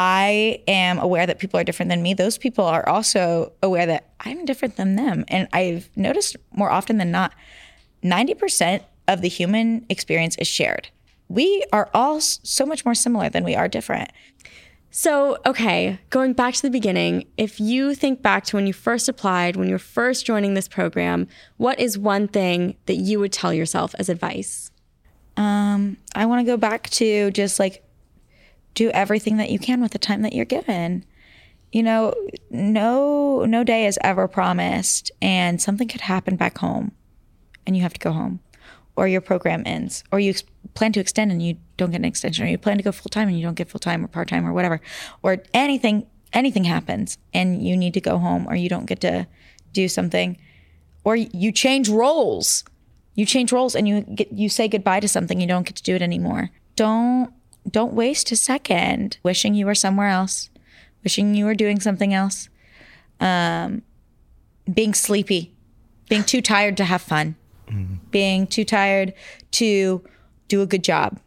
I am aware that people are different than me, those people are also aware that I'm different than them. And I've noticed more often than not, ninety percent of the human experience is shared. We are all so much more similar than we are different. So, okay, going back to the beginning, if you think back to when you first applied, when you were first joining this program, what is one thing that you would tell yourself as advice? Um, I want to go back to just like do everything that you can with the time that you're given. You know, no no day is ever promised, and something could happen back home and you have to go home, or your program ends, or you ex- plan to extend and you don't get an extension, or you plan to go full-time and you don't get full-time or part-time or whatever, or anything anything happens and you need to go home, or you don't get to do something, or you change roles. You change roles and you get you say goodbye to something, you don't get to do it anymore. Don't don't waste a second wishing you were somewhere else, wishing you were doing something else, um, being sleepy, being too tired to have fun. Mm-hmm. Being too tired to do a good job.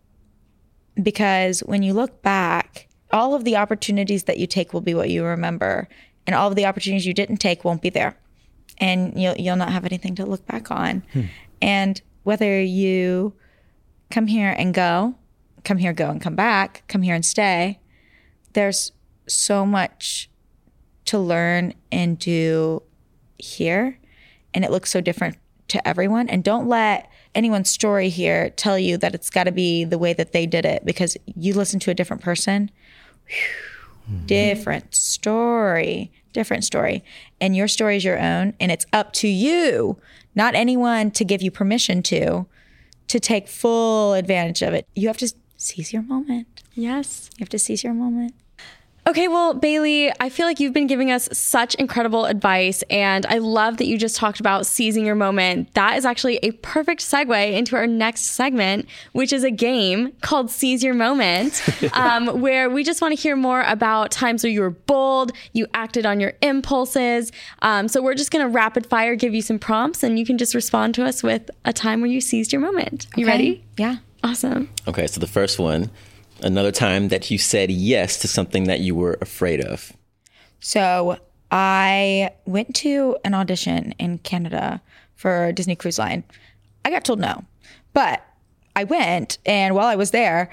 Because when you look back, all of the opportunities that you take will be what you remember, and all of the opportunities you didn't take won't be there, and you'll you'll not have anything to look back on. Hmm. And whether you come here and go, come here, go and come back, come here and stay, there's so much to learn and do here, and it looks so different to everyone. And don't let anyone's story here tell you that it's got to be the way that they did it, because you listen to a different person. Whew, mm-hmm. Different story, different story. And your story is your own, and it's up to you not anyone to give you permission to, to take full advantage of it. You have to seize your moment. Yes. You have to seize your moment. Okay, well, Bailey, I feel like you've been giving us such incredible advice, and I love that you just talked about seizing your moment. That is actually a perfect segue into our next segment, which is a game called Seize Your Moment, um, where we just want to hear more about times where you were bold, you acted on your impulses. Um, so we're just going to rapid fire give you some prompts, and you can just respond to us with a time where you seized your moment. You Okay. ready? Yeah. Awesome. Okay, so the first one, another time that you said yes to something that you were afraid of. So I went to an audition in Canada for Disney Cruise Line. I got told no, but I went, and while I was there,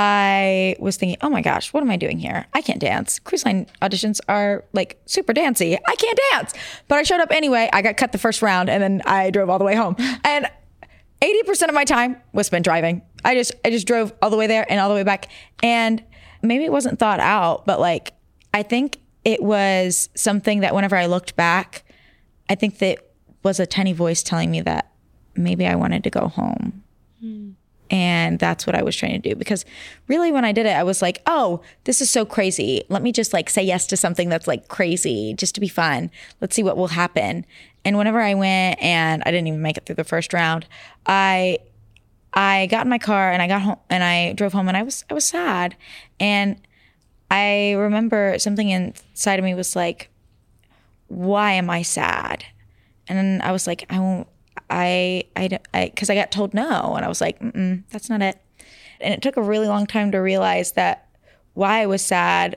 I was thinking, oh my gosh, what am I doing here? I can't dance. Cruise line auditions are like super dancey. I can't dance. But I showed up anyway. I got cut the first round, and then I drove all the way home. And eighty percent of my time was spent driving. I just I just drove all the way there and all the way back. And maybe it wasn't thought out, but like I think it was something that whenever I looked back, I think that was a tiny voice telling me that maybe I wanted to go home. Mm. And that's what I was trying to do. Because really when I did it, I was like, oh, this is so crazy. Let me just like say yes to something that's like crazy just to be fun. Let's see what will happen. And whenever I went and I didn't even make it through the first round, I I got in my car and I got home and I drove home and I was I was sad. And I remember something inside of me was like, why am I sad? And then I was like, I won't, I, I, I, cause I got told no. And I was like, mm-mm, that's not it. And it took a really long time to realize that why I was sad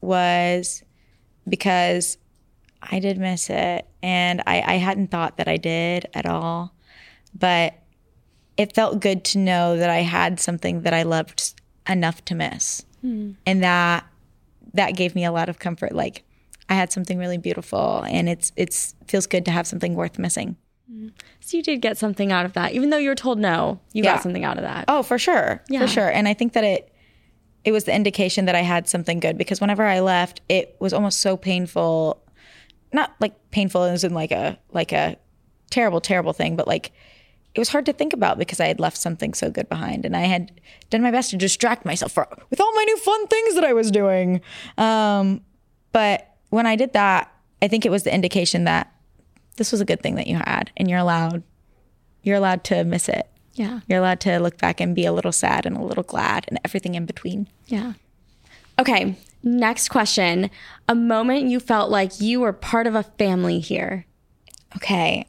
was because I did miss it. And I, I hadn't thought that I did at all, but it felt good to know that I had something that I loved enough to miss. Mm. And that, that gave me a lot of comfort. Like I had something really beautiful, and it's, it's feels good to have something worth missing. Mm. So you did get something out of that, even though you were told no, you yeah. got something out of that. Oh, for sure. Yeah. For sure. And I think that it, it was the indication that I had something good, because whenever I left, it was almost so painful, not like painful as in like a, like a terrible, terrible thing, but like, it was hard to think about because I had left something so good behind, and I had done my best to distract myself for, with all my new fun things that I was doing. Um, but when I did that, I think it was the indication that this was a good thing that you had, and you're allowed, you're allowed to miss it. Yeah. You're allowed to look back and be a little sad and a little glad and everything in between. Yeah. Okay. Next question. A moment you felt like you were part of a family here. Okay.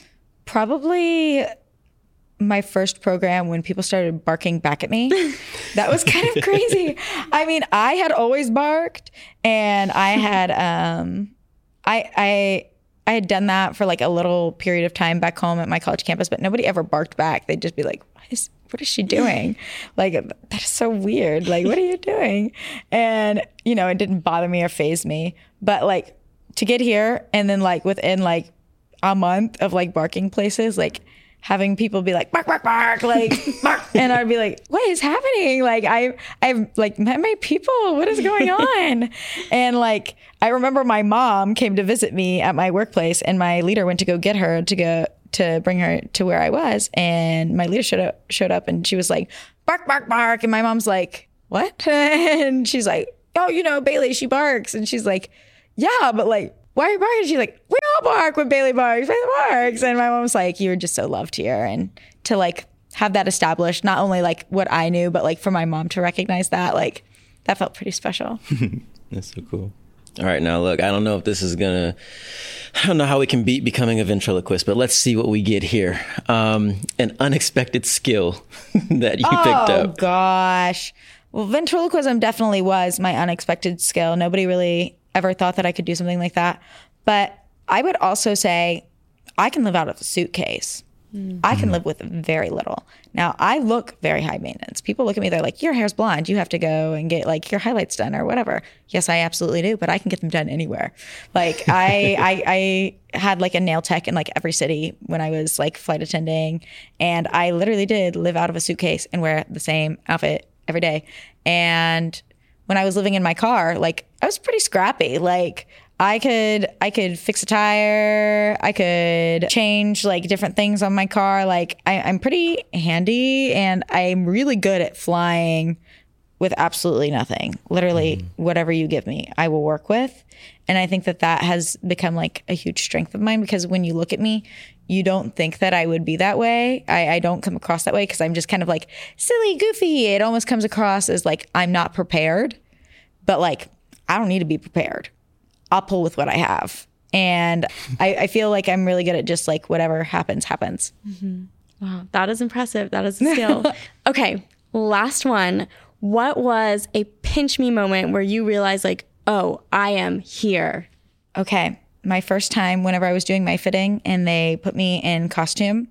Probably my first program when people started barking back at me. That was kind of crazy. I mean, I had always barked, and I had, um, I, I, I had done that for like a little period of time back home at my college campus, but nobody ever barked back. They'd just be like, what is, what is she doing? Like, that is so weird. Like, what are you doing? And, you know, it didn't bother me or faze me, but like to get here and then like within like a month of like barking places, like having people be like, bark, bark, bark, like, bark. And I'd be like, what is happening? Like, I, I've like met my people. What is going on? And like, I remember my mom came to visit me at my workplace, and my leader went to go get her to go to bring her to where I was. And my leader showed up, showed up and she was like, bark, bark, bark. And my mom's like, what? And she's like, oh, you know, Bailey, she barks. And she's like, yeah, but like, why are you barking? She's like, we all bark when Bailey barks, Bailey barks. And my mom was like, you were just so loved here. And to like have that established, not only like what I knew, but like for my mom to recognize that, like that felt pretty special. That's so cool. All right, now look, I don't know if this is gonna, I don't know how we can beat becoming a ventriloquist, but let's see what we get here. Um, an unexpected skill that you oh, picked up. Oh gosh. Well, ventriloquism definitely was my unexpected skill. Nobody really ever thought that I could do something like that. But I would also say I can live out of a suitcase. Mm. I can live with very little. Now, I look very high maintenance. People look at me, they're like, your hair's blonde. You have to go and get like your highlights done or whatever. Yes, I absolutely do, but I can get them done anywhere. Like I, I, I had like a nail tech in like every city when I was like flight attending. And I literally did live out of a suitcase and wear the same outfit every day. And when I was living in my car, like I was pretty scrappy. Like I could I could fix a tire. I could change like different things on my car. Like I, I'm pretty handy, and I'm really good at flying with absolutely nothing. Literally, mm-hmm. whatever you give me, I will work with. And I think that that has become like a huge strength of mine, because when you look at me, you don't think that I would be that way. I, I don't come across that way because I'm just kind of like silly, goofy. It almost comes across as like I'm not prepared, but like I don't need to be prepared. I'll pull with what I have. And I, I feel like I'm really good at just like whatever happens, happens. Mm-hmm. Wow, that is impressive. That is a skill. Okay, last one. What was a pinch me moment where you realized like, oh, I am here? Okay. My first time whenever I was doing my fitting and they put me in costume,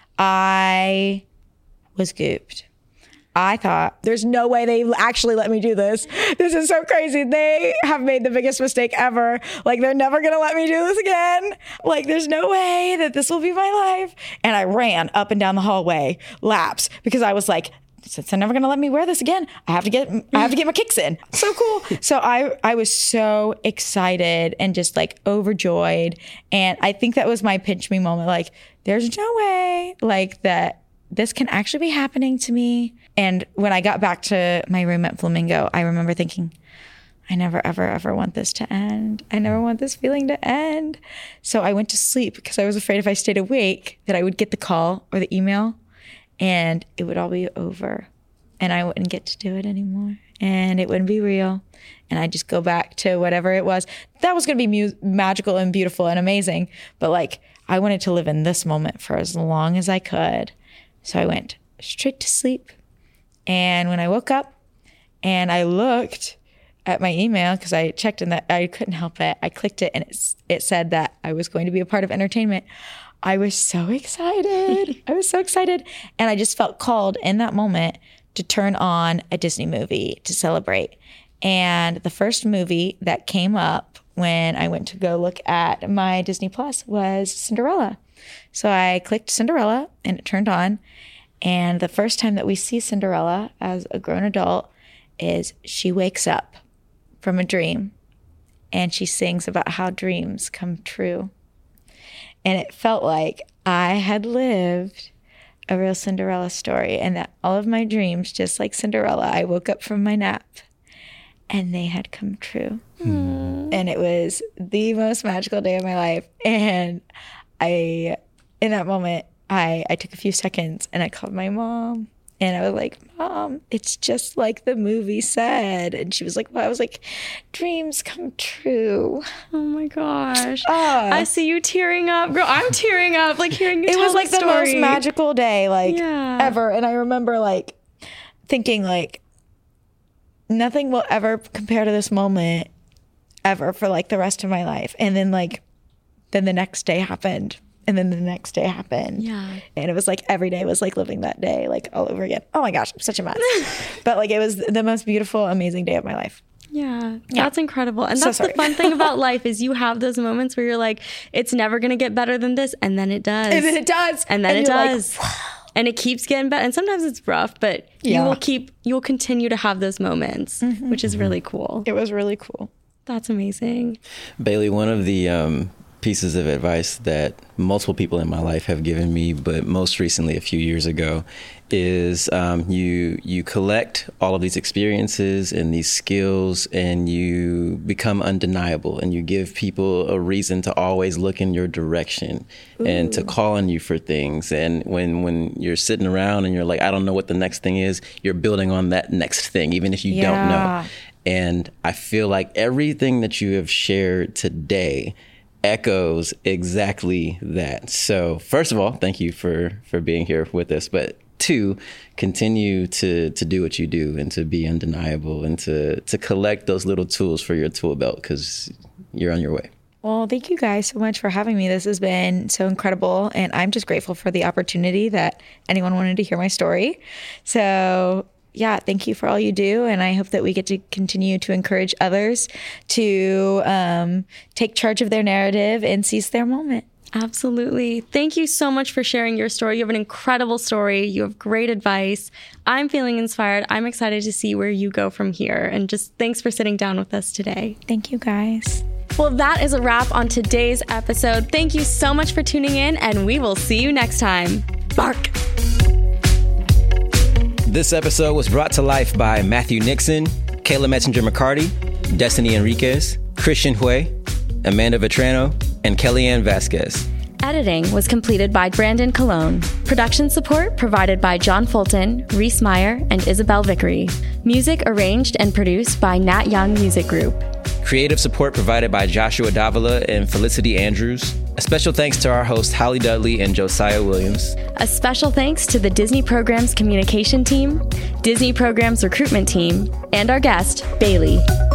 I was gooped. I thought, there's no way they actually let me do this. This is so crazy. They have made the biggest mistake ever. Like, they're never going to let me do this again. Like, there's no way that this will be my life. And I ran up and down the hallway laps because I was like, since they're never going to let me wear this again, I have to get I have to get my kicks in. So cool. So I I was so excited and just like overjoyed. And I think that was my pinch me moment. Like, there's no way like that this can actually be happening to me. And when I got back to my room at Flamingo, I remember thinking, I never, ever, ever want this to end. I never want this feeling to end. So I went to sleep because I was afraid if I stayed awake that I would get the call or the email and it would all be over and I wouldn't get to do it anymore and it wouldn't be real. And I'd just go back to whatever it was. That was going to be mu- magical and beautiful and amazing. But like, I wanted to live in this moment for as long as I could. So I went straight to sleep. And when I woke up and I looked at my email, because I checked and that I couldn't help it, I clicked it and it, it said that I was going to be a part of entertainment. I was so excited. I was so excited. And I just felt called in that moment to turn on a Disney movie to celebrate. And the first movie that came up when I went to go look at my Disney Plus was Cinderella. So I clicked Cinderella and it turned on. And the first time that we see Cinderella as a grown adult is she wakes up from a dream and she sings about how dreams come true. And it felt like I had lived a real Cinderella story and that all of my dreams, just like Cinderella, I woke up from my nap and they had come true. Mm. And it was the most magical day of my life. And I, in that moment, I, I took a few seconds and I called my mom and I was like, Mom, it's just like the movie said. And she was like, well, I was like, dreams come true. Oh my gosh. Uh, I see you tearing up. Girl, I'm tearing up, like hearing you it tell was like the the story. most magical day, like Yeah. ever. And I remember like thinking like, nothing will ever compare to this moment ever for like the rest of my life. And then like, then the next day happened. And then the next day happened. Yeah. And it was like every day was like living that day, like all over again. Oh my gosh, I'm such a mess. But like it was the most beautiful, amazing day of my life. Yeah, Yeah. that's incredible. And So that's the sorry. fun thing about life is you have those moments where you're like, it's never going to get better than this. And then it does. And then it does. And then And it you're like, does. And it keeps getting better. And sometimes it's rough, but you Yeah. will keep, you'll continue to have those moments, Mm-hmm. which is really cool. It was really cool. That's amazing. Bailey, one of the um, pieces of advice that multiple people in my life have given me, but most recently a few years ago, is um, you you collect all of these experiences and these skills and you become undeniable and you give people a reason to always look in your direction. Ooh. And to call on you for things. And when, when you're sitting around and you're like, I don't know what the next thing is, you're building on that next thing, even if you Yeah. don't know. And I feel like everything that you have shared today echoes exactly that. So first of all, thank you for, for being here with us. But two, continue to to do what you do and to be undeniable and to, to collect those little tools for your tool belt because you're on your way. Well, thank you guys so much for having me. This has been so incredible. And I'm just grateful for the opportunity that anyone wanted to hear my story. So yeah, thank you for all you do. And I hope that we get to continue to encourage others to um, take charge of their narrative and seize their moment. Absolutely. Thank you so much for sharing your story. You have an incredible story. You have great advice. I'm feeling inspired. I'm excited to see where you go from here. And just thanks for sitting down with us today. Thank you guys. Well, that is a wrap on today's episode. Thank you so much for tuning in, and we will see you next time. Bark! This episode was brought to life by Matthew Nixon, Kayla Messenger McCarty, Destiny Enriquez, Christian Hui, Amanda Vetrano, and Kellyanne Vasquez. Editing was completed by Brandon Colon. Production support provided by John Fulton, Reese Meyer, and Isabel Vickery. Music arranged and produced by Nat Young Music Group. Creative support provided by Joshua Davila and Felicity Andrews. A special thanks to our hosts Holly Dudley and Josiah Williams. A special thanks to the Disney Programs Communication Team, Disney Programs Recruitment Team, and our guest, Bailey.